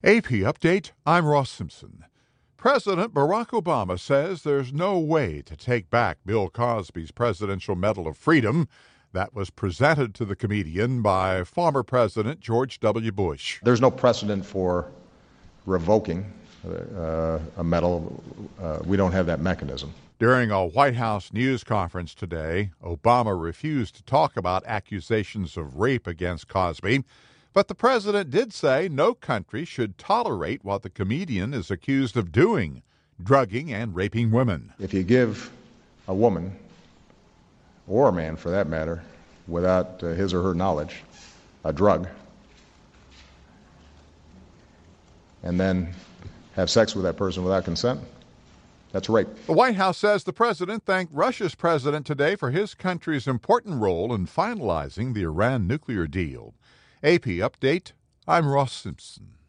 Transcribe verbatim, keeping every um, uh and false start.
A P Update, I'm Ross Simpson. President Barack Obama says there's no way to take back Bill Cosby's Presidential Medal of Freedom that was presented to the comedian by former President George W. Bush. There's no precedent for revoking uh, a medal. Uh, we don't have that mechanism. During a White House news conference today, Obama refused to talk about accusations of rape against Cosby. But the president did say no country should tolerate what the comedian is accused of doing, drugging and raping women. If you give a woman, or a man for that matter, without uh, his or her knowledge, a drug, and then have sex with that person without consent, that's rape. The White House says the president thanked Russia's president today for his country's important role in finalizing the Iran nuclear deal. A P Update, I'm Ross Simpson.